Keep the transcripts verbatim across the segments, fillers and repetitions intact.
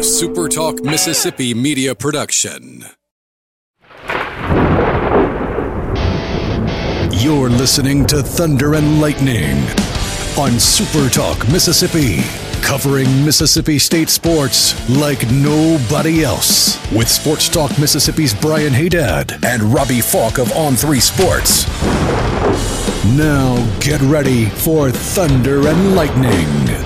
A Super Talk Mississippi media production. You're listening to Thunder and Lightning on Super Talk Mississippi, covering Mississippi State sports like nobody else. With Sports Talk Mississippi's Brian Haydad and Robbie Falk of On three Sports. Now get ready for Thunder and Lightning.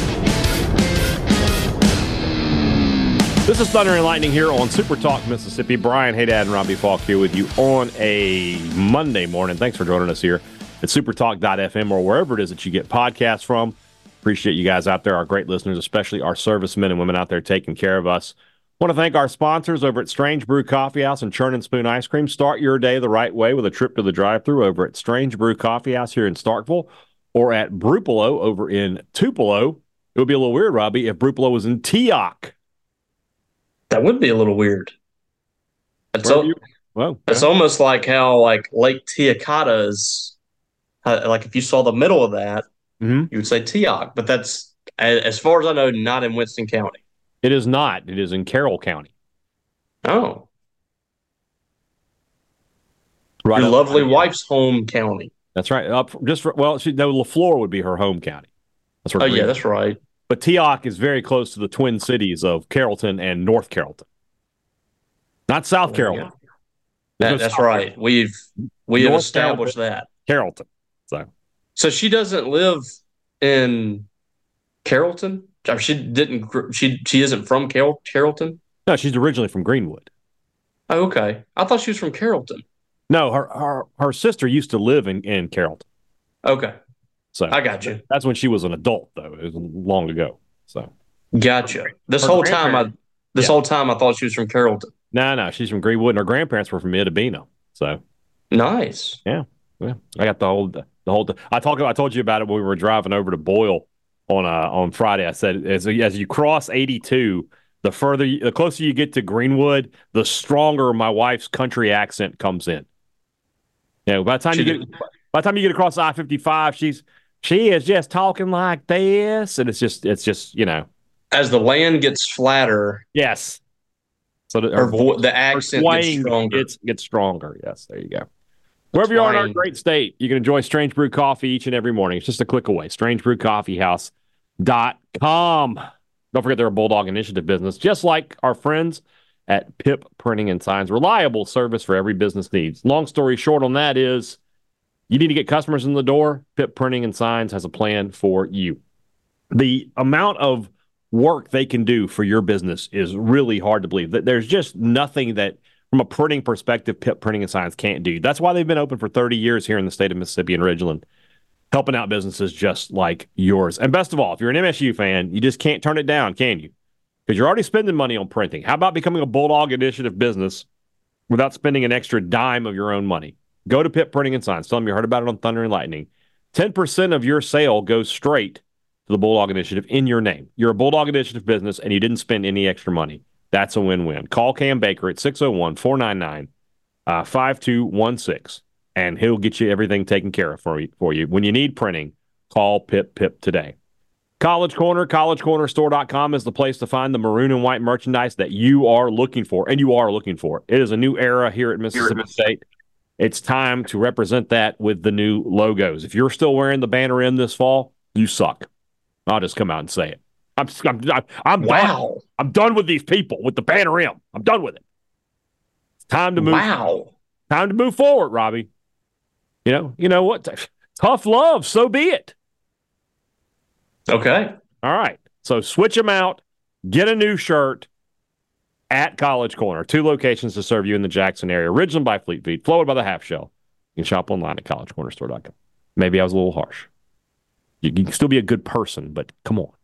This is Thunder and Lightning here on Super Talk Mississippi. Brian Haydad and Robbie Falk here with you on a Monday morning. Thanks for joining us here at supertalk dot f m or wherever it is that you get podcasts from. Appreciate you guys out there, our great listeners, especially our servicemen and women out there taking care of us. Want to thank our sponsors over at Strange Brew Coffee House and Churn and Spoon Ice Cream. Start your day the right way with a trip to the drive-thru over at Strange Brew Coffee House here in Starkville or at Brupolo over in Tupelo. It would be a little weird, Robbie, if Brupolo was in Teoc. That would be a little weird. It's, al- you, well, it's yeah. almost like how like Lake Teocata is. Uh, like if you saw the middle of that, mm-hmm. you would say Teoc. But that's, as far as I know, not in Winston County. It is not. It is in Carroll County. Oh, right. Your up, lovely yeah. wife's home county. That's right. Up just for, well, she, no, LaFleur would be her home county. That's where Oh Green- yeah, that's right. But Teoc is very close to the twin cities of Carrollton and North Carrollton. Not South Carrollton. That, no that's South right. Carrollton. We've we have North established that. Carrollton. So, so she doesn't live in Carrollton. Or she didn't. She she isn't from Carroll, Carrollton. No, she's originally from Greenwood. Oh, okay. I thought she was from Carrollton. No, her her her sister used to live in, in Carrollton. Okay. So I got you. That's when she was an adult, though. It was long ago. So gotcha. This her whole time, I this yeah. whole time I thought she was from Carrollton. No, no, she's from Greenwood, and her grandparents were from Itabeno. So nice. Yeah, yeah. I got the whole the whole. I talked. I told you about it when we were driving over to Boyle on uh, on Friday. I said as as you cross eighty-two, the further, you, the closer you get to Greenwood, the stronger my wife's country accent comes in. You know, by the time she you did. get by the time you get across I fifty-five, she's she is just talking like this, and it's just it's just you know. As the land gets flatter, yes. So the, her vo- the accent gets stronger. Gets, gets stronger. Yes, there you go. Wherever you are in our great state, you can enjoy Strange Brew Coffee each and every morning. It's just a click away. strange brew coffee house dot com. Don't forget they're a Bulldog Initiative business, just like our friends at Pip Printing and Signs. Reliable service for every business needs. Long story short on that is you need to get customers in the door. Pip Printing and Signs has a plan for you. The amount of work they can do for your business is really hard to believe. There's just nothing that, from a printing perspective, Pip Printing and Signs can't do. That's why they've been open for thirty years here in the state of Mississippi and Ridgeland, helping out businesses just like yours. And best of all, if you're an M S U fan, you just can't turn it down, can you? Because you're already spending money on printing. How about becoming a Bulldog Initiative business without spending an extra dime of your own money? Go to Pip Printing and Signs. Tell them you heard about it on Thunder and Lightning. ten percent of your sale goes straight to the Bulldog Initiative in your name. You're a Bulldog Initiative business, and you didn't spend any extra money. That's a win-win. Call Cam Baker at six oh one, four nine nine, five two one six, and he'll get you everything taken care of for you. For you. When you need printing, call Pip Pip today. College Corner, college corner store dot com is the place to find the maroon and white merchandise that you are looking for, and you are looking for. It is a new era here at Mississippi State. It's time to represent that with the new logos. If you're still wearing the Banner M this fall, you suck. I'll just come out and say it. I'm I'm I'm, I'm wow. done. I'm done with these people with the Banner M. I'm done with it. It's time to move. Wow. Time to move forward, Robbie. You know, you know what? Tough love, so be it. Okay. All right. So switch them out. Get a new shirt at College Corner. Two locations to serve you in the Jackson area. Ridgeland by Fleet Feet, Flowwood by the Half Shell. You can shop online at college corner store dot com. Maybe I was a little harsh. You can still be a good person, but come on.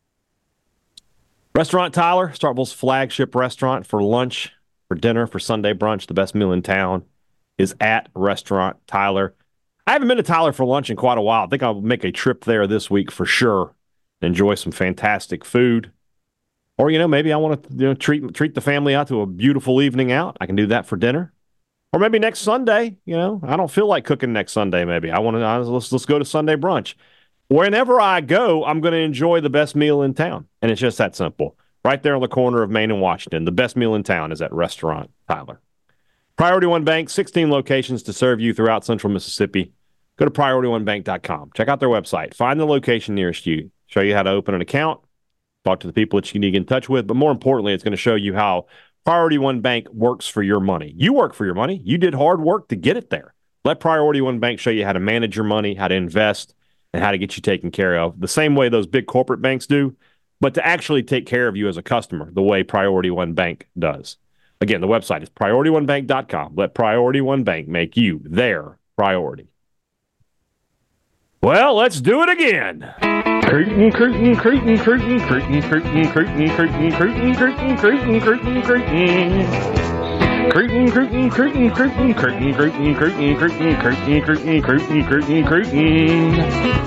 Restaurant Tyler, Starkville's flagship restaurant for lunch, for dinner, for Sunday brunch. The best meal in town is at Restaurant Tyler. I haven't been to Tyler for lunch in quite a while. I think I'll make a trip there this week for sure. Enjoy some fantastic food. Or, you know, maybe I want to you know, treat treat the family out to a beautiful evening out. I can do that for dinner. Or maybe next Sunday, you know, I don't feel like cooking next Sunday maybe. I want to, let's, let's go to Sunday brunch. Whenever I go, I'm going to enjoy the best meal in town. And it's just that simple. right there on the corner of Main and Washington. The best meal in town is at Restaurant Tyler. Priority One Bank, sixteen locations to serve you throughout Central Mississippi. Go to priority one bank dot com. Check out their website. Find the location nearest you. Show you how to open an account. Talk to the people that you need to get in touch with. But more importantly, it's going to show you how Priority One Bank works for your money. You work for your money. You did hard work to get it there. Let Priority One Bank show you how to manage your money, how to invest, and how to get you taken care of. The same way those big corporate banks do, but to actually take care of you as a customer the way Priority One Bank does. Again, the website is priority one bank dot com. Let Priority One Bank make you their priority. Well, let's do it again. Creighton, Creighton, Creighton, Creighton, Creighton, Creighton, Creighton, Creighton, Creighton, Creighton, Creighton, Creighton, Creighton. Creighton, Creighton, Creighton, Creighton, Creighton, Creighton, Creighton, Creighton, Creighton, Creighton, Creighton, Creighton, Creighton,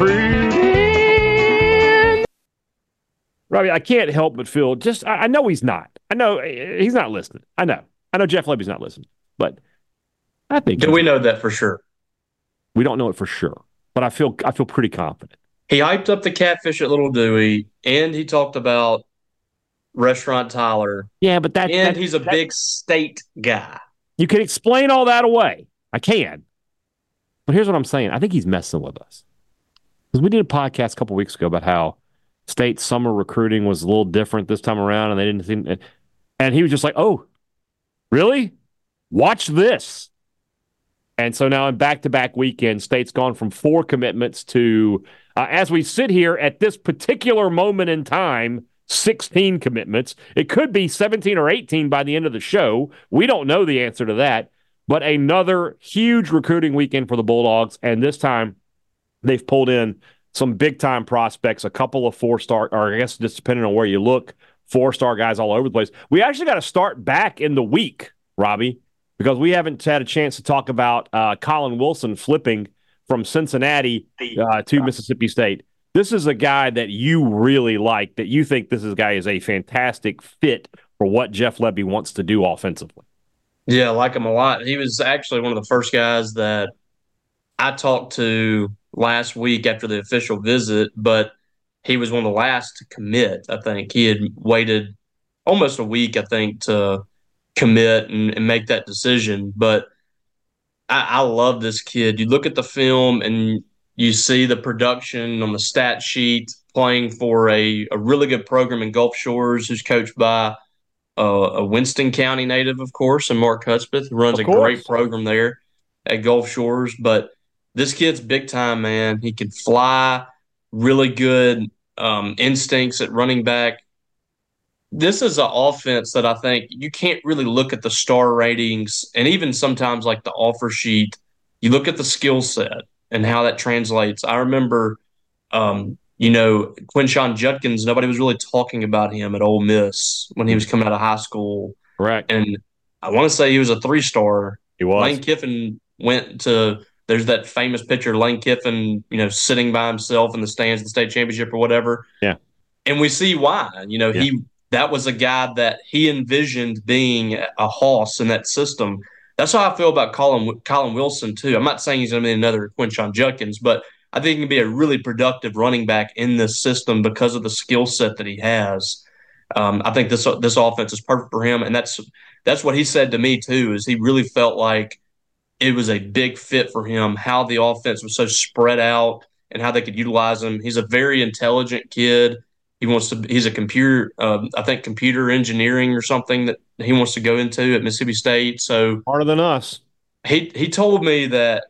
Creighton. Robbie, I can't help but feel just, I, I know he's not. I know he's not listening. I know. I know Jeff Lebby's not listening. But I think. Do we know that for sure? We don't know it for sure. But I feel I feel pretty confident. He hyped up the catfish at Little Dewey, and he talked about Restaurant Tyler. Yeah, but that and that, he's a that, big state guy. You can explain all that away. I can. But here's what I'm saying. I think he's messing with us. Because we did a podcast a couple weeks ago about how state summer recruiting was a little different this time around, and they didn't seem, and he was just like, "Oh, really? Watch this." And so now in back-to-back weekends, State's gone from four commitments to, uh, as we sit here at this particular moment in time, sixteen commitments. It could be seventeen or eighteen by the end of the show. We don't know the answer to that. But another huge recruiting weekend for the Bulldogs, and this time they've pulled in some big-time prospects, a couple of four-star, or I guess just depending on where you look, four-star guys all over the place. We actually got to start back in the week, Robbie, because we haven't had a chance to talk about uh, Colin Wilson flipping from Cincinnati uh, to Mississippi State. This is a guy that you really like, that you think this is, guy is a fantastic fit for what Jeff Lebby wants to do offensively. Yeah, I like him a lot. He was actually one of the first guys that I talked to last week after the official visit, but he was one of the last to commit, I think. He had waited almost a week, I think, to commit and, and make that decision. But I, I love this kid. You look at the film and you see the production on the stat sheet, playing for a, a really good program in Gulf Shores, who's coached by uh, a Winston County native, of course, and Mark Hudspeth, who runs a great program there at Gulf Shores. But this kid's big time, man. He can fly, really good um, instincts at running back. This is an offense that I think you can't really look at the star ratings and even sometimes like the offer sheet. You look at the skill set and how that translates. I remember, um, you know, Quinshon Judkins, nobody was really talking about him at Ole Miss when he was coming out of high school. Correct. And I want to say he was a three-star. He was. Lane Kiffin went to – there's that famous picture of Lane Kiffin, you know, sitting by himself in the stands of the state championship or whatever. Yeah. And we see why. You know, yeah. he – that was a guy that he envisioned being a hoss in that system. That's how I feel about Colin, Colin Wilson, too. I'm not saying he's going to be another Quinshon Judkins, but I think he can be a really productive running back in this system because of the skill set that he has. Um, I think this this offense is perfect for him, and that's that's what he said to me, too, is he really felt like it was a big fit for him, how the offense was so spread out and how they could utilize him. He's a very intelligent kid. He wants to. He's a computer, um, I think, computer engineering or something that he wants to go into at Mississippi State. So harder than us. He he told me that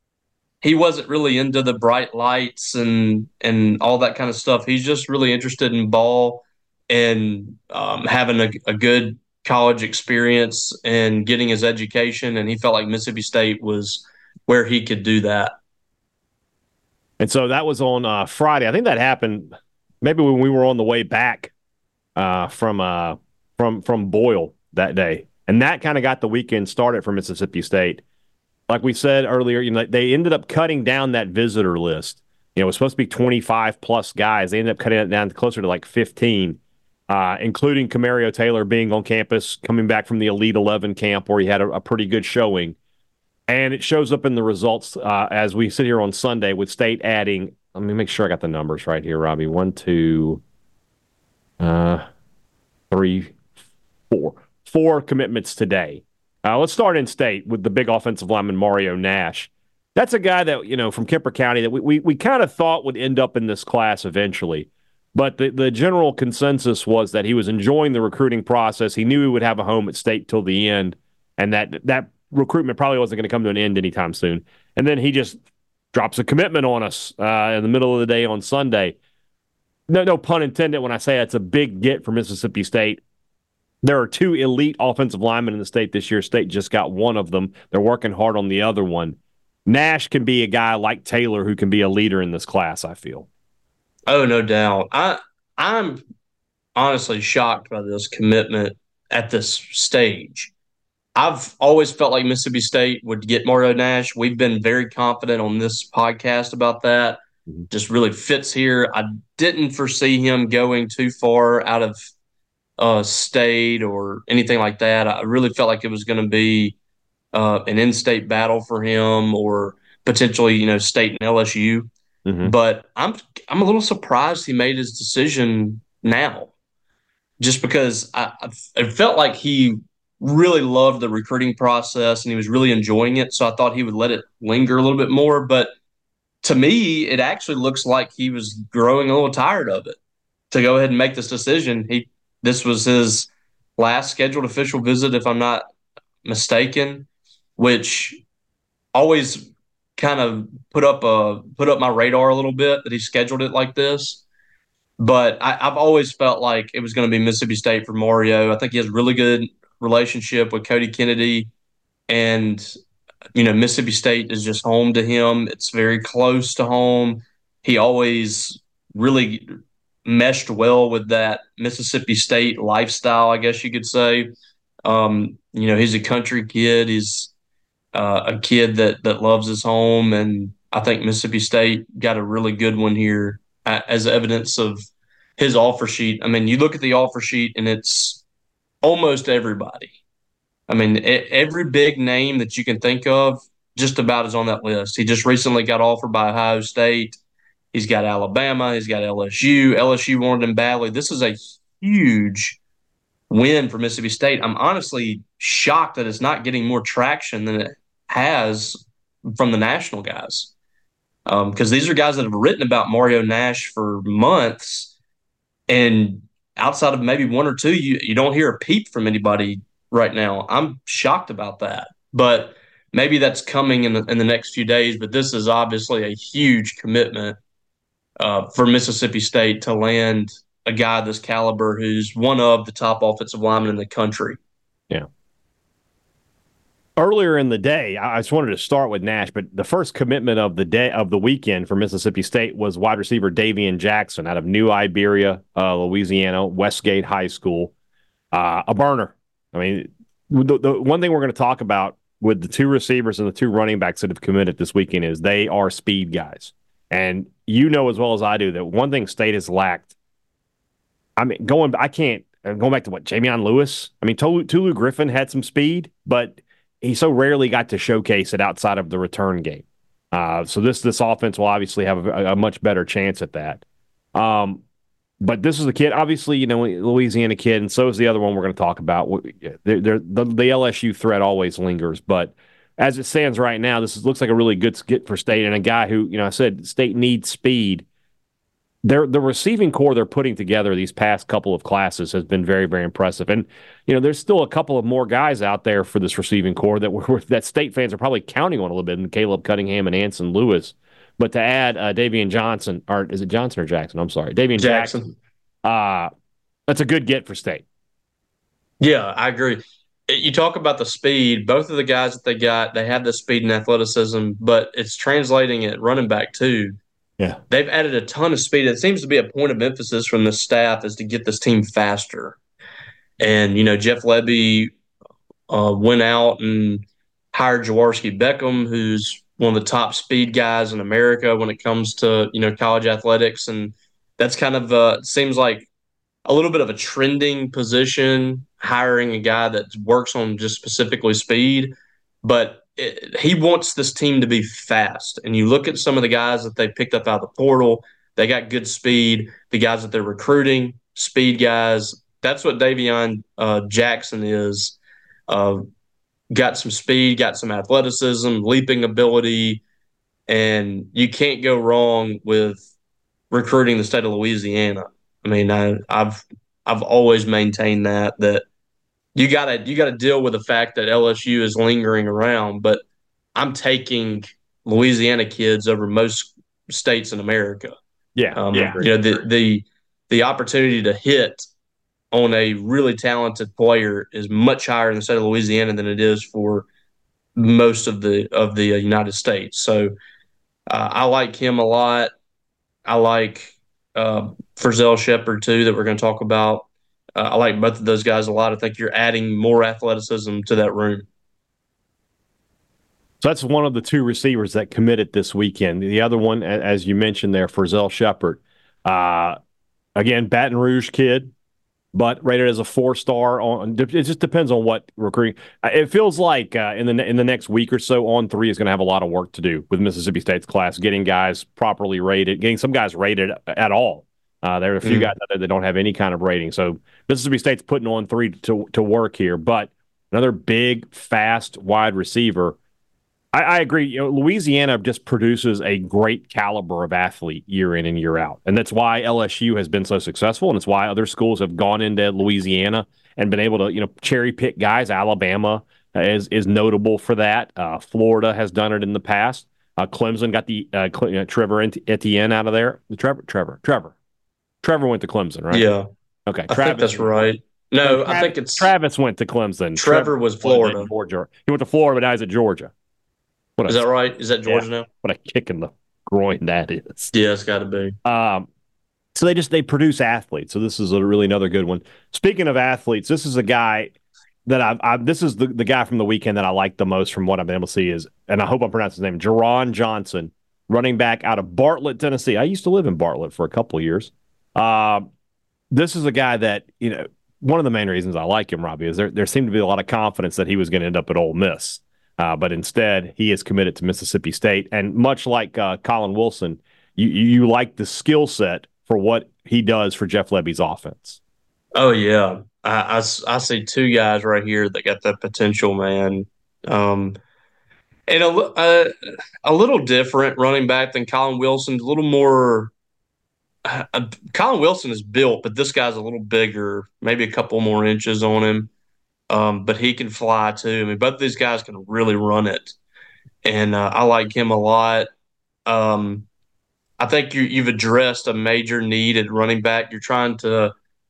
he wasn't really into the bright lights and and all that kind of stuff. He's just really interested in ball and um, having a, a good college experience and getting his education. And he felt like Mississippi State was where he could do that. And so that was on uh, Friday. I think that happened. Maybe when we were on the way back uh, from uh, from from Boyle that day, and that kind of got the weekend started for Mississippi State. Like we said earlier, you know, they ended up cutting down that visitor list. You know, it was supposed to be twenty-five plus guys. They ended up cutting it down closer to like fifteen, uh, including Camario Taylor being on campus, coming back from the Elite eleven camp where he had a, a pretty good showing. And it shows up in the results uh, as we sit here on Sunday with State adding. Let me make sure I got the numbers right here, Robbie. One, two, uh, three, four. Four commitments today. Uh, let's start in state with the big offensive lineman Mario Nash. That's a guy that, you know, from Kemper County that we, we, we kind of thought would end up in this class eventually. But the, the general consensus was that he was enjoying the recruiting process. He knew he would have a home at state till the end, and that that recruitment probably wasn't going to come to an end anytime soon. And then he just drops a commitment on us uh, in the middle of the day on Sunday. No, no pun intended when I say it's a big get for Mississippi State. There are two elite offensive linemen in the state this year. State just got one of them. They're working hard on the other one. Nash can be a guy like Taylor who can be a leader in this class, I feel. Oh, no doubt. I, I'm honestly shocked by this commitment at this stage. I've always felt like Mississippi State would get Mario Nash. We've been very confident on this podcast about that. Mm-hmm. Just really fits here. I didn't foresee him going too far out of uh, state or anything like that. I really felt like it was going to be uh, an in-state battle for him, or potentially, you know, state and L S U. Mm-hmm. But I'm I'm a little surprised he made his decision now, just because I, I it felt like he really loved the recruiting process and he was really enjoying it. So I thought he would let it linger a little bit more. But to me, it actually looks like he was growing a little tired of it to go ahead and make this decision. He this was his last scheduled official visit, if I'm not mistaken, which always kind of put up a put up my radar a little bit that he scheduled it like this. But I, I've always felt like it was going to be Mississippi State for Mario. I think he has a really good relationship with Cody Kennedy, and you know, Mississippi State is just home to him. It's very close to home. He always really meshed well with that Mississippi State lifestyle, I guess you could say. Um, you know, he's a country kid. He's Uh, a kid that that loves his home, and I think Mississippi State got a really good one here uh, as evidence of his offer sheet. I mean, you look at the offer sheet, and it's almost everybody. I mean, it, every big name that you can think of just about is on that list. He just recently got offered by Ohio State. He's got Alabama. He's got L S U. L S U wanted him badly. This is a huge win for Mississippi State. I'm honestly shocked that it's not getting more traction than it has from the national guys, because um, these are guys that have written about Mario Nash for months, and outside of maybe one or two, you, you don't hear a peep from anybody right now. I'm shocked about that, but maybe that's coming in the, in the next few days. But this is obviously a huge commitment uh, for Mississippi State to land a guy this caliber who's one of the top offensive linemen in the country. Yeah. Earlier in the day, I just wanted to start with Nash, but the first commitment of the day of the weekend for Mississippi State was wide receiver Davian Jackson out of New Iberia, uh, Louisiana, Westgate High School. Uh, a burner. I mean, the, the one thing we're going to talk about with the two receivers and the two running backs that have committed this weekend is they are speed guys. And you know as well as I do that one thing State has lacked. I mean, going, I can't, going back to what, Jamion Lewis? I mean, Tulu, Tulu Griffin had some speed, but he so rarely got to showcase it outside of the return game. Uh, so this this offense will obviously have a, a much better chance at that. Um, but this is a kid, obviously, you know, Louisiana kid, and so is the other one we're going to talk about. They're, they're, the, the L S U threat always lingers, but as it stands right now, this is, looks like a really good get for State, and a guy who, you know, I said State needs speed. They're, the receiving core they're putting together these past couple of classes has been very, very impressive. And, you know, there's still a couple of more guys out there for this receiving core that we're, that State fans are probably counting on a little bit, and Caleb Cunningham and Anson Lewis. But to add uh, Davian Johnson, or is it Johnson or Jackson? I'm sorry. Davian Jackson. Jackson uh, that's a good get for State. Yeah, I agree. You talk about the speed. Both of the guys that they got, they have the speed and athleticism, but it's translating at running back too. Yeah, they've added a ton of speed. It seems to be a point of emphasis from the staff is to get this team faster. And, you know, Jeff Lebby uh, went out and hired Jaworski Beckham, who's one of the top speed guys in America when it comes to, you know, college athletics. And that's kind of uh, seems like a little bit of a trending position, hiring a guy that works on just specifically speed. But it, he wants this team to be fast. And you look at some of the guys that they picked up out of the portal, they got good speed. The guys that they're recruiting, speed guys. that's what Davion uh, Jackson is. Uh, got some speed, got some athleticism, leaping ability, and you can't go wrong with recruiting the state of Louisiana. I mean, I, I've I've always maintained that that you gotta you gotta deal with the fact that L S U is lingering around, but I'm taking Louisiana kids over most states in America. Yeah, um, yeah. You know, the the the opportunity to hit on a really talented player is much higher in the state of Louisiana than it is for most of the of the uh, United States. So uh, I like him a lot. I like uh, Frizzell Shepard too, that we're going to talk about. Uh, I like both of those guys a lot. I think you're adding more athleticism to that room. So that's one of the two receivers that committed this weekend. The other one, as you mentioned there, Frizzell Shepard. Uh, again, Baton Rouge kid, but rated as a four-star. On it just depends on what recruiting. It feels like uh, in the in the next week or so, On three is going to have a lot of work to do with Mississippi State's class, getting guys properly rated, getting some guys rated at all. Uh, there are a few mm. guys out there that don't have any kind of rating. So Mississippi State's putting On three to to work here. But another big, fast, wide receiver. I, I agree. You know, Louisiana just produces a great caliber of athlete year in and year out. And that's why L S U has been so successful, and it's why other schools have gone into Louisiana and been able to, you know, cherry pick guys. Alabama is is notable for that. Uh, Florida has done it in the past. Uh, Clemson got the uh, Cle- you know, Trevor Etienne out of there. Trevor, Trevor, Trevor, Trevor went to Clemson, right? Yeah. Okay. I Travis, think that's right. No, Travis, I think it's Travis went to Clemson. Trevor, Trevor was Florida. Georgia. He went to Florida, but now he's at Georgia. What is a, that right? Is that Georgia yeah, now? What a kick in the groin that is. Yeah, it's got to be. Um, so they just they produce athletes. So this is a really another good one. Speaking of athletes, this is a guy that I've, I've this is the, the guy from the weekend that I like the most from what I've been able to see is, and I hope I'm pronouncing his name, Jerron Johnson, running back out of Bartlett, Tennessee. I used to live in Bartlett for a couple of years. Uh, this is a guy that, you know, one of the main reasons I like him, Robbie, is there there seemed to be a lot of confidence that he was going to end up at Ole Miss. Uh, but instead, he is committed to Mississippi State. And much like uh, Colin Wilson, you, you like the skill set for what he does for Jeff Lebby's offense. Oh, yeah. I, I, I see two guys right here that got that potential, man. Um, and a, a, a little different running back than Colin Wilson, a little more uh, – Colin Wilson is built, but this guy's a little bigger, maybe a couple more inches on him. Um, but he can fly too. I mean, both of these guys can really run it, and uh, I like him a lot. Um, I think you, you've addressed a major need at running back. You're trying to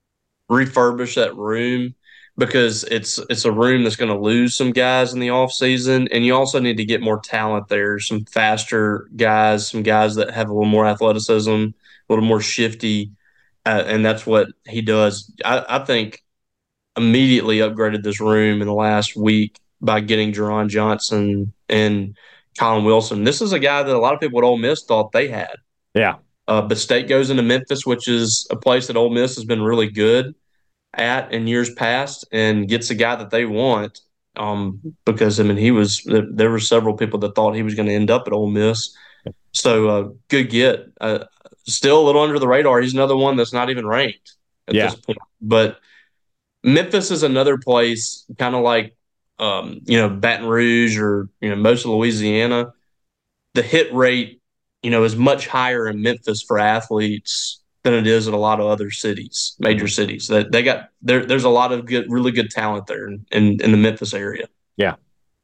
refurbish that room because it's it's a room that's going to lose some guys in the offseason, and you also need to get more talent there, some faster guys, some guys that have a little more athleticism, a little more shifty, uh, and that's what he does. I, I think immediately upgraded this room in the last week by getting Jerron Johnson and Colin Wilson. This is a guy that a lot of people at Ole Miss thought they had. Yeah. Uh, but State goes into Memphis, which is a place that Ole Miss has been really good at in years past, and gets a guy that they want. Um, because, I mean, he was – there were several people that thought he was going to end up at Ole Miss. So, uh, good get. Uh, still a little under the radar. He's another one that's not even ranked at yeah. this point. But – Memphis is another place, kind of like, um, you know, Baton Rouge or, you know, most of Louisiana. The hit rate, you know, is much higher in Memphis for athletes than it is in a lot of other cities, major cities. That they, they got there. There's a lot of good, really good talent there in, in, in the Memphis area. Yeah.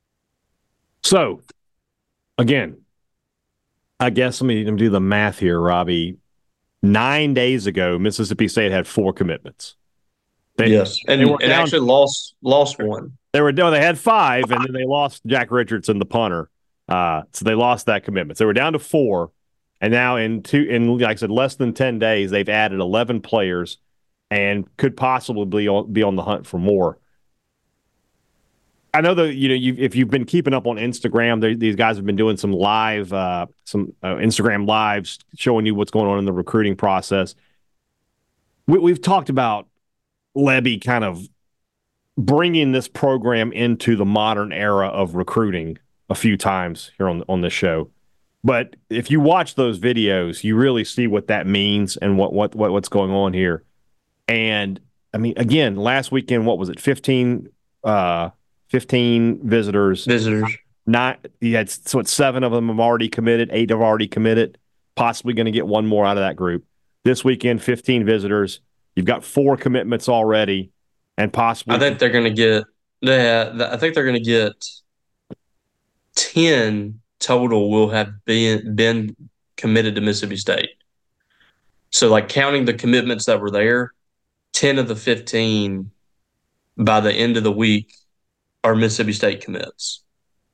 So, again, I guess let me do the math here, Robbie. Nine days ago, Mississippi State had four commitments. They, yes, and, they and down, actually lost lost one. They were no, they had five, and then they lost Jack Richardson, the punter. Uh, so they lost that commitment. So they were down to four, and now in two, in like I said, less than ten days, they've added eleven players, and could possibly be on, be on the hunt for more. I know that you know you if you've been keeping up on Instagram, these guys have been doing some live, uh, some uh, Instagram lives showing you what's going on in the recruiting process. We, we've talked about Lebby kind of bringing this program into the modern era of recruiting a few times here on on this show. But if you watch those videos, you really see what that means and what what, what what's going on here. And I mean, again, last weekend, what was it? fifteen, uh, fifteen visitors. Visitors. Not you had so it's seven of them have already committed, eight have already committed, possibly going to get one more out of that group. This weekend, fifteen visitors. You've got four commitments already, and possibly. I think they're going to get. Yeah, I think they're going to get ten total. Will have been been committed to Mississippi State. So, like counting the commitments that were there, ten of the fifteen by the end of the week are Mississippi State commits.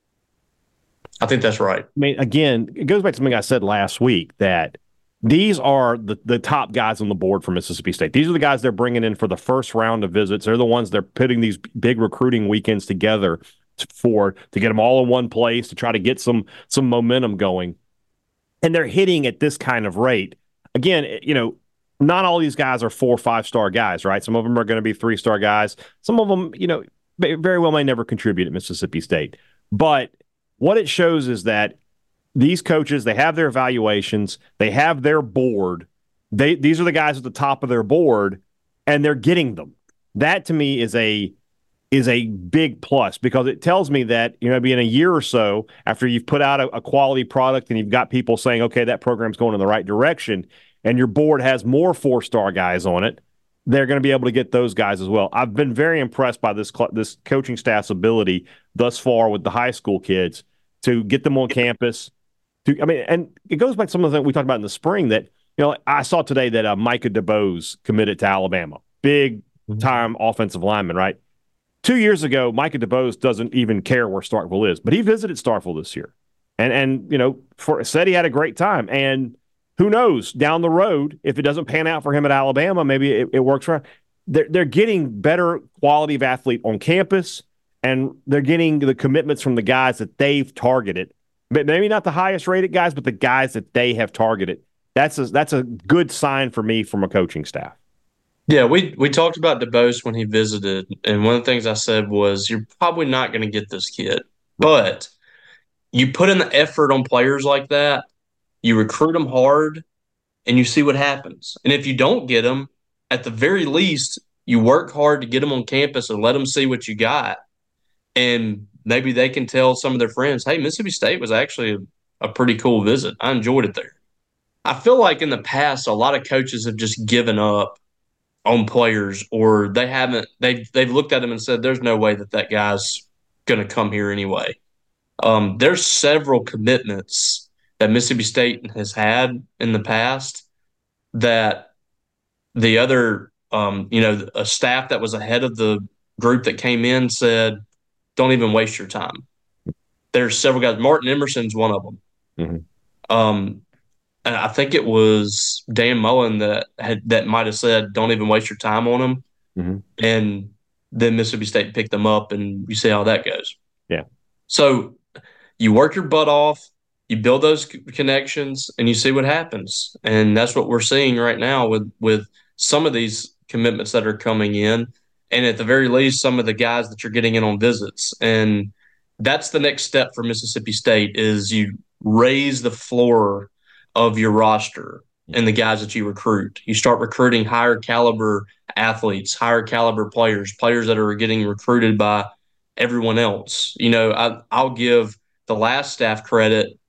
I think that's right. I mean, again, it goes back to something I said last week that these are the, the top guys on the board for Mississippi State. These are the guys they're bringing in for the first round of visits. They're the ones they're putting these big recruiting weekends together for to get them all in one place to try to get some some momentum going. And they're hitting at this kind of rate. Again, you know, not all these guys are four or five-star guys, right? Some of them are going to be three-star guys. Some of them, you know, very well may never contribute at Mississippi State. But what it shows is that these coaches, they have their evaluations, they have their board. They these are the guys at the top of their board, and they're getting them. That to me is a is a big plus because it tells me that, you know, maybe in a year or so after you've put out a, a quality product and you've got people saying, okay, that program's going in the right direction, and your board has more four-star guys on it, they're going to be able to get those guys as well. I've been very impressed by this this coaching staff's ability thus far with the high school kids to get them on campus. To, I mean, and it goes back to some of the things we talked about in the spring that, you know, I saw today that uh, Micah DeBose committed to Alabama. Big time mm-hmm. offensive lineman, right? Two years ago, Micah DeBose doesn't even care where Starkville is, but he visited Starkville this year. And, and you know, for, said he had a great time. And who knows, down the road, if it doesn't pan out for him at Alabama, maybe it, it works for him. They're, they're getting better quality of athlete on campus, and they're getting the commitments from the guys that they've targeted. Maybe not the highest rated guys, but the guys that they have targeted. That's a, that's a good sign for me from a coaching staff. Yeah, we we talked about DeBose when he visited, and one of the things I said was you're probably not going to get this kid, but you put in the effort on players like that, you recruit them hard, and you see what happens. And if you don't get them, at the very least, you work hard to get them on campus and let them see what you got. And maybe they can tell some of their friends, hey, Mississippi State was actually a, a pretty cool visit. I enjoyed it there. I feel like in the past, a lot of coaches have just given up on players, or they haven't they've, they've looked at them and said, there's no way that that guy's going to come here anyway. Um, there's several commitments that Mississippi State has had in the past that the other, um, you know, a staff that was ahead of the group that came in said, don't even waste your time. There's several guys. Martin Emerson's one of them. Mm-hmm. Um, and I think it was Dan Mullen that had that might have said, don't even waste your time on him. Mm-hmm. And then Mississippi State picked them up, and you see how that goes. Yeah. So you work your butt off, you build those connections, and you see what happens. And that's what we're seeing right now with, with some of these commitments that are coming in. And at the very least, some of the guys that you're getting in on visits. And that's the next step for Mississippi State is you raise the floor of your roster and the guys that you recruit. You start recruiting higher caliber athletes, higher caliber players, players that are getting recruited by everyone else. You know, I, I'll give the last staff credit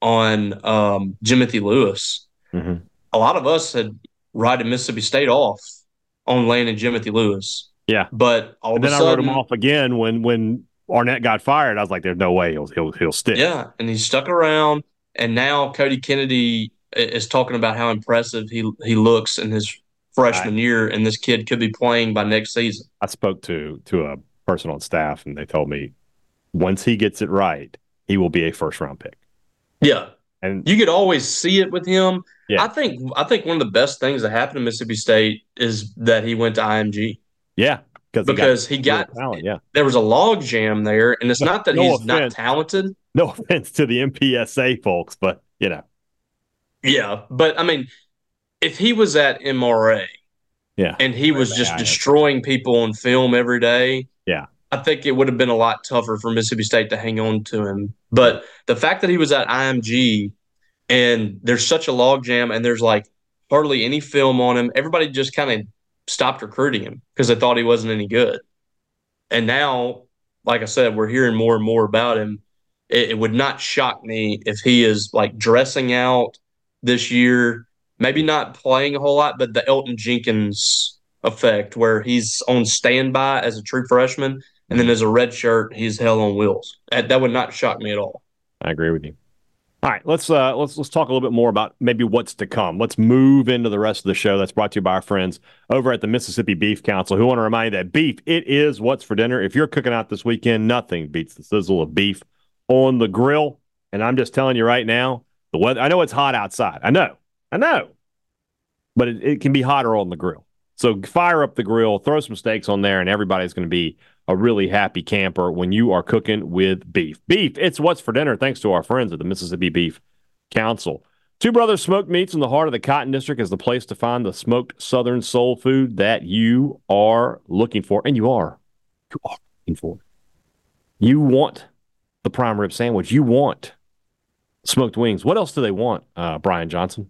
on um, Jimothy Lewis. Mm-hmm. A lot of us had righted Mississippi State off on landing Jimothy Lewis. Yeah, but all and of then a sudden, I wrote him off again when when Arnett got fired. I was like, "There's no way he'll he'll he'll stick." Yeah, and he stuck around, and now Cody Kennedy is talking about how impressive he he looks in his freshman right. year, and this kid could be playing by next season. I spoke to to a person on staff, and they told me once he gets it right, he will be a first round pick. Yeah, and you could always see it with him. Yeah. I think I think one of the best things that happened to Mississippi State is that he went to I M G. Yeah, because he got, he got talent. Yeah, there was a log jam there, and it's no, not that no he's offense. not talented. No offense to the M P S A folks, but you know, yeah. But I mean, if he was at M R A, yeah, and he was just destroying people on film every day, yeah, I think it would have been a lot tougher for Mississippi State to hang on to him. But the fact that he was at I M G, and there's such a log jam, and there's like hardly any film on him, everybody just kind of stopped recruiting him because they thought he wasn't any good. And now, like I said, we're hearing more and more about him. It, it would not shock me if he is like dressing out this year, maybe not playing a whole lot, but the Elton Jenkins effect where he's on standby as a true freshman, and then as a red shirt, he's hell on wheels. That, that would not shock me at all. I agree with you. All right, let's uh, let's let's talk a little bit more about maybe what's to come. Let's move into the rest of the show. That's brought to you by our friends over at the Mississippi Beef Council, who want to remind you that beef, it is what's for dinner. If you're cooking out this weekend, nothing beats the sizzle of beef on the grill. And I'm just telling you right now, the weather. I know it's hot outside. I know, I know, but it, it can be hotter on the grill. So fire up the grill, throw some steaks on there, and everybody's going to be a really happy camper when you are cooking with beef. Beef, it's what's for dinner, thanks to our friends at the Mississippi Beef Council. Two Brothers Smoked Meats in the heart of the Cotton District is the place to find the smoked Southern soul food that you are looking for. And you are. You are looking for. You want the prime rib sandwich. You want smoked wings. What else do they want, uh, Brian Johnson?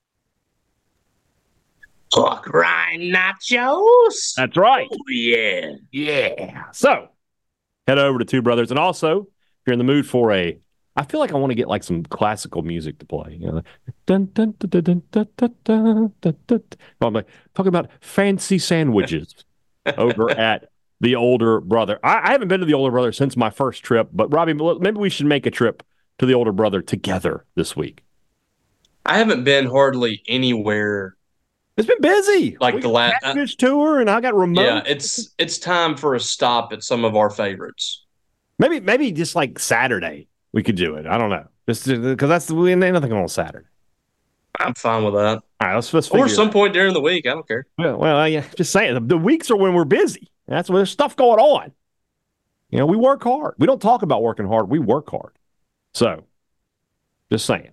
Pork rind nachos. That's right. Oh, yeah. Yeah. So head over to Two Brothers. And also, if you're in the mood for a, I feel like I want to get like some classical music to play. You know, dun, dun, dun, dun, dun, dun, dun, dun, dun, dun. I'm like, talking about fancy sandwiches over at the Older Brother. I, I haven't been to the Older Brother since my first trip, but Robbie, maybe we should make a trip to the Older Brother together this week. I haven't been hardly anywhere. It's been busy. Like we the last catfish tour, and I got remote. Yeah, it's it's time for a stop at some of our favorites. Maybe maybe just like Saturday we could do it. I don't know, just because that's we ain't nothing on Saturday. I'm fine with that. All right, let's let's or some point during the week. I don't care. Well, well, yeah, just saying the, the weeks are when we're busy. That's when there's stuff going on. You know, we work hard. We don't talk about working hard. We work hard. So, just saying.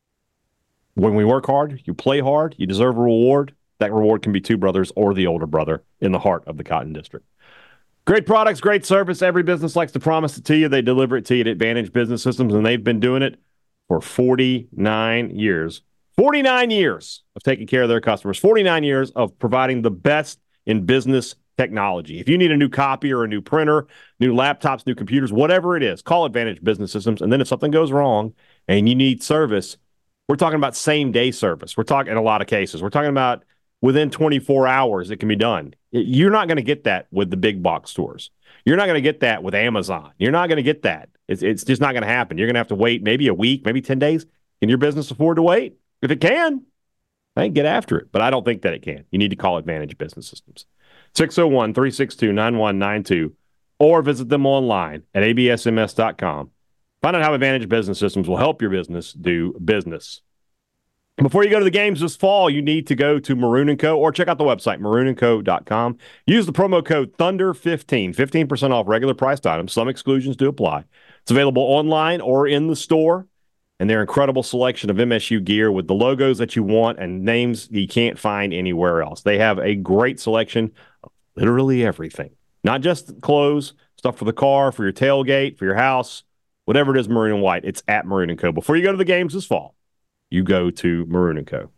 When we work hard, you play hard, you deserve a reward. That reward can be Two Brothers or the Older Brother in the heart of the Cotton District. Great products, great service. Every business likes to promise it to you. They deliver it to you at Advantage Business Systems, and they've been doing it for forty-nine years. forty-nine years of taking care of their customers. forty-nine years of providing the best in business technology. If you need a new copier, a new printer, new laptops, new computers, whatever it is, call Advantage Business Systems. And then if something goes wrong and you need service, we're talking about same-day service. We're talking in a lot of cases. We're talking about within twenty-four hours it can be done. You're not going to get that with the big box stores. You're not going to get that with Amazon. You're not going to get that. It's, it's just not going to happen. You're going to have to wait maybe a week, maybe ten days. Can your business afford to wait? If it can, hey, get after it. But I don't think that it can. You need to call Advantage Business Systems. six oh one, three six two, nine one nine two or visit them online at A B S M S dot com. Find out how Advantage Business Systems will help your business do business. Before you go to the games this fall, you need to go to Maroon and Co. or check out the website, maroon and co dot com. Use the promo code Thunder fifteen, fifteen percent off regular priced items. Some exclusions do apply. It's available online or in the store, and their incredible selection of M S U gear with the logos that you want and names you can't find anywhere else. They have a great selection of literally everything, not just clothes, stuff for the car, for your tailgate, for your house, whatever it is, Maroon and White. It's at Maroon and Co. Before you go to the games this fall, you go to Maroon and Co.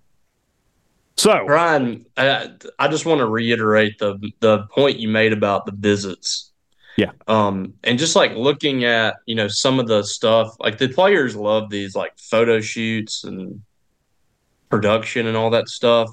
So, Brian, I, I just want to reiterate the the point you made about the visits. Yeah. Um, and just like looking at, you know, some of the stuff, like the players love these like photo shoots and production and all that stuff.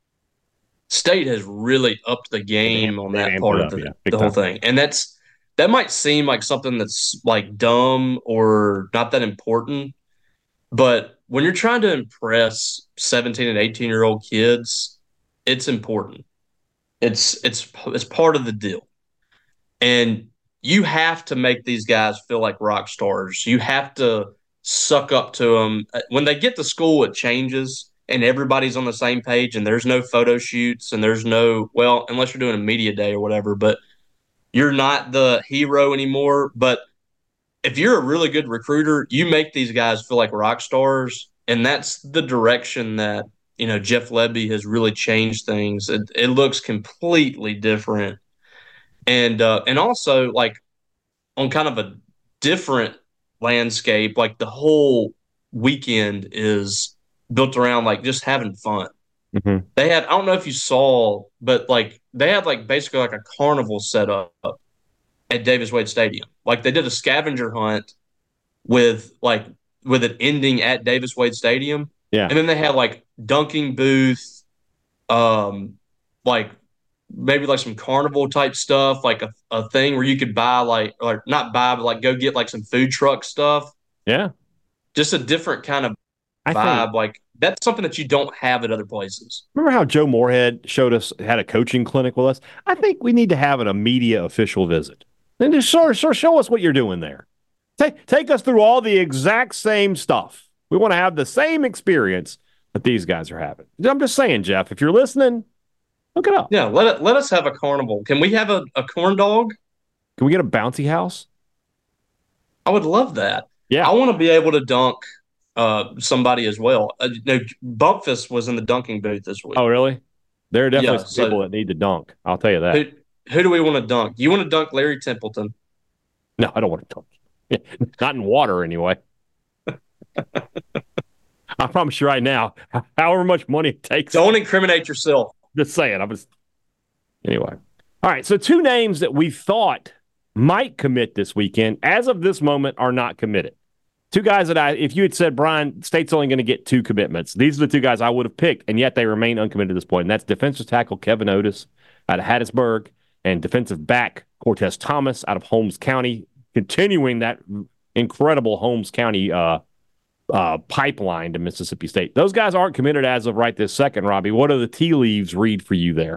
State has really upped the game on that part of the, yeah, the whole thing. And that's that might seem like something that's like dumb or not that important, but when you're trying to impress seventeen and eighteen year old kids, it's important. It's it's it's part of the deal. And you have to make these guys feel like rock stars. You have to suck up to them. When they get to school, it changes and everybody's on the same page and there's no photo shoots and there's no, well, unless you're doing a media day or whatever, but you're not the hero anymore. But if you're a really good recruiter, you make these guys feel like rock stars. And that's the direction that, you know, Jeff Lebby has really changed things. It, it looks completely different. And uh, and also, like, on kind of a different landscape, like the whole weekend is built around, like, just having fun. Mm-hmm. They had, I don't know if you saw, but like they had like basically like a carnival set up at Davis Wade Stadium. Like they did a scavenger hunt with like with an ending at Davis Wade Stadium. Yeah. And then they had like dunking booth, um, like maybe like some carnival type stuff, like a, a thing where you could buy like or not buy, but like go get like some food truck stuff. Yeah. Just a different kind of I vibe. think Like that's something that you don't have at other places. remember how Joe Moorhead showed us had a coaching clinic with us? I think we need to have an, a media official visit. And just sort of, sort of show us what you're doing there. Take take us through all the exact same stuff. We want to have the same experience that these guys are having. I'm just saying, Jeff, if you're listening, look it up. Yeah, let it, let us have a carnival. Can we have a, a corn dog? Can we get a bouncy house? I would love that. Yeah. I want to be able to dunk uh, somebody as well. Uh, no, Bumpfist was in the dunking booth this week. Oh, really? There are definitely Yeah, some so people that need to dunk. I'll tell you that. Who, who do we want to dunk? You want to dunk Larry Templeton? No, I don't want to dunk. Not in water, anyway. I promise you right now, however much money it takes. Don't incriminate yourself. Just saying. I was anyway. All right. So two names that we thought might commit this weekend, as of this moment, are not committed. Two guys that I, if you had said, Brian, State's only going to get two commitments, these are the two guys I would have picked, and yet they remain uncommitted at this point. And that's defensive tackle Kevin Otis out of Hattiesburg and defensive back Cortez Thomas out of Holmes County, continuing that incredible Holmes County uh, uh, pipeline to Mississippi State. Those guys aren't committed as of right this second, Robbie. What do the tea leaves read for you there?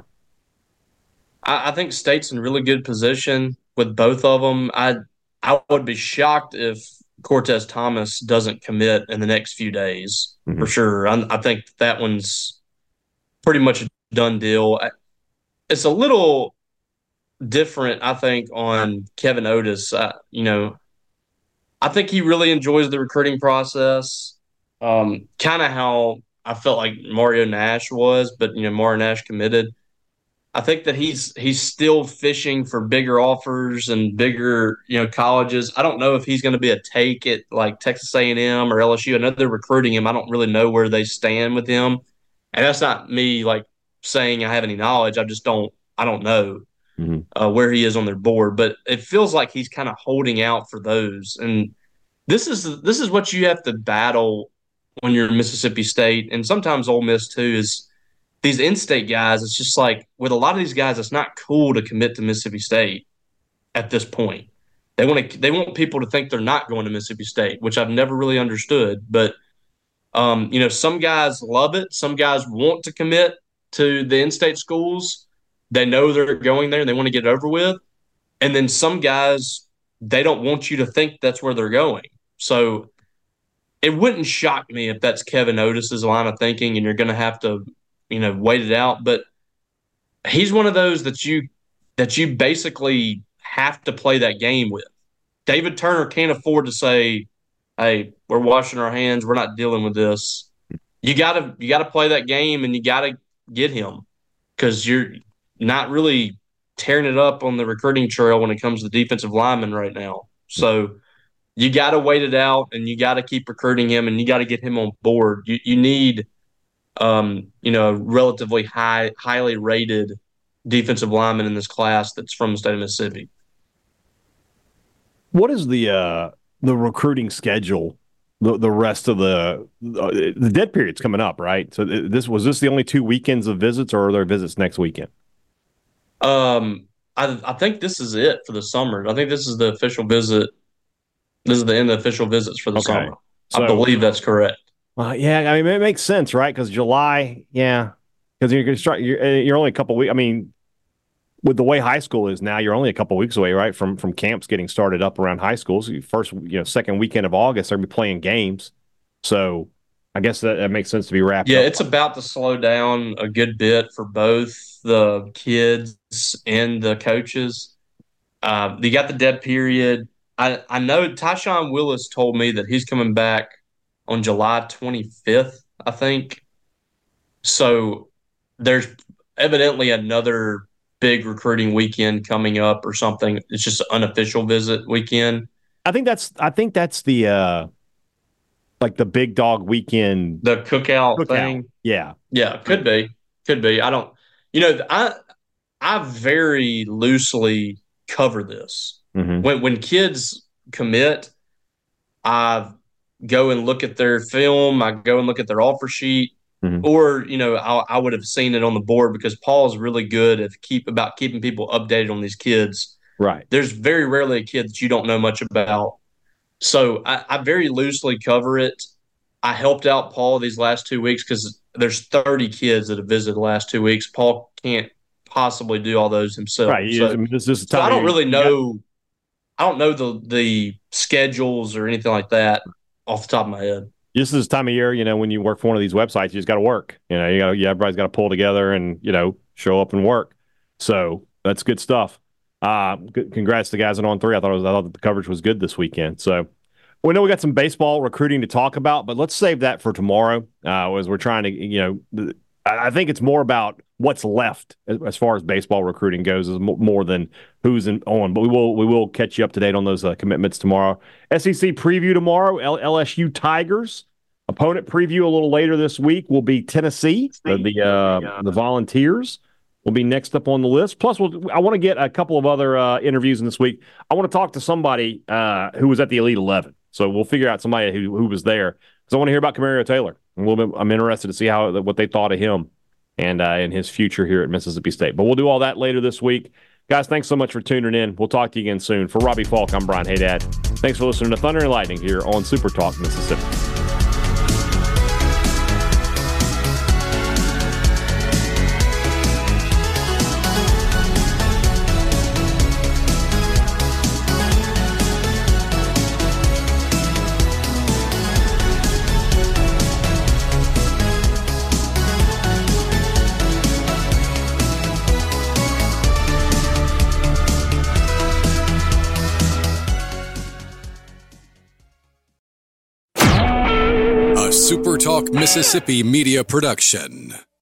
I, I think State's in really good position with both of them. I I would be shocked if Cortez Thomas doesn't commit in the next few days, mm-hmm. for sure. I, I think that one's pretty much a done deal. It's a little different, I think, on Kevin Otis. Uh, you know, I think he really enjoys the recruiting process, um, kind of how I felt like Mario Nash was, but, you know, Mario Nash committed. I think that he's he's still fishing for bigger offers and bigger, you know, colleges. I don't know if he's going to be a take at like Texas A and M or L S U. I know they're recruiting him. I don't really know where they stand with him, and that's not me like saying I have any knowledge. I just don't. I don't know mm-hmm. uh, where he is on their board, but it feels like he's kind of holding out for those. And this is this is what you have to battle when you're in Mississippi State, and sometimes Ole Miss too. Is these in-state guys, it's just like with a lot of these guys, it's not cool to commit to Mississippi State at this point. They want to, they want people to think they're not going to Mississippi State, which I've never really understood. But um, you know, some guys love it. Some guys want to commit to the in-state schools. They know they're going there and they want to get it over with. And then some guys, they don't want you to think that's where they're going. So it wouldn't shock me if that's Kevin Otis's line of thinking, and you're going to have to, you know, wait it out. But he's one of those that you that you basically have to play that game with. David Turner can't afford to say, hey, we're washing our hands, we're not dealing with this. You gotta you gotta play that game, and you gotta get him, because you're not really tearing it up on the recruiting trail when it comes to defensive linemen right now. So you gotta wait it out, and you gotta keep recruiting him, and you gotta get him on board. You you need Um, you know, relatively high, highly rated defensive lineman in this class that's from the state of Mississippi. What is the uh, the recruiting schedule? The the rest of the uh, the dead period's coming up, right? So this was this the only two weekends of visits, or are there visits next weekend? Um, I I think this is it for the summer. I think this is the official visit. This is the end of the official visits for the okay. summer. So, I believe that's correct. Uh, yeah, I mean, it makes sense, right? Because July, yeah, because you're going to start. You're, you're only a couple weeks. I mean, with the way high school is now, you're only a couple weeks away, right, from from camps getting started up around high school. So first, you know, second weekend of August, they'll be playing games. So I guess that, that makes sense to be wrapped yeah, up. Yeah, it's about to slow down a good bit for both the kids and the coaches. Uh, you got the dead period. I I know Tyshawn Willis told me that he's coming back on July twenty-fifth, I think. So there's evidently another big recruiting weekend coming up or something. It's just an unofficial visit weekend. I think that's I think that's the uh, like the big dog weekend, the cookout, cookout. thing. Yeah, yeah, could be, could be. I don't, you know, I I very loosely cover this. Mm-hmm. When when kids commit, I go and look at their film. I go and look at their offer sheet. Mm-hmm. Or, you know, I, I would have seen it on the board because Paul's really good at keep about keeping people updated on these kids. Right. There's very rarely a kid that you don't know much about. So I, I very loosely cover it. I helped out Paul these last two weeks because there's thirty kids that have visited the last two weeks. Paul can't possibly do all those himself. Right. So, I mean, this is so I don't really know. Got- I don't know the the schedules or anything like that off the top of my head. This is the time of year, you know, when you work for one of these websites, you just got to work. You know, you got yeah, everybody's got to pull together and, you know, show up and work. So that's good stuff. Uh, good, congrats to the guys at On Three. I thought it was, I thought the coverage was good this weekend. So we know we got some baseball recruiting to talk about, but let's save that for tomorrow. Uh, as we're trying to, you know, I think it's more about what's left as far as baseball recruiting goes, is more than who's in, on. But we will we will catch you up to date on those uh, commitments tomorrow. S E C preview tomorrow. L- LSU Tigers opponent preview a little later this week will be Tennessee. The the, uh, the Volunteers will be next up on the list. Plus, we'll, I want to get a couple of other uh, interviews in this week. I want to talk to somebody uh, who was at the Elite Eleven. So we'll figure out somebody who who was there because I want to hear about Camario Taylor. A little bit, I'm interested to see how what they thought of him and uh, and his future here at Mississippi State. But we'll do all that later this week. Guys, thanks so much for tuning in. We'll talk to you again soon. For Robbie Falk, I'm Brian Haydad. Thanks for listening to Thunder and Lightning here on Super Talk Mississippi. Super Talk Mississippi Media Production.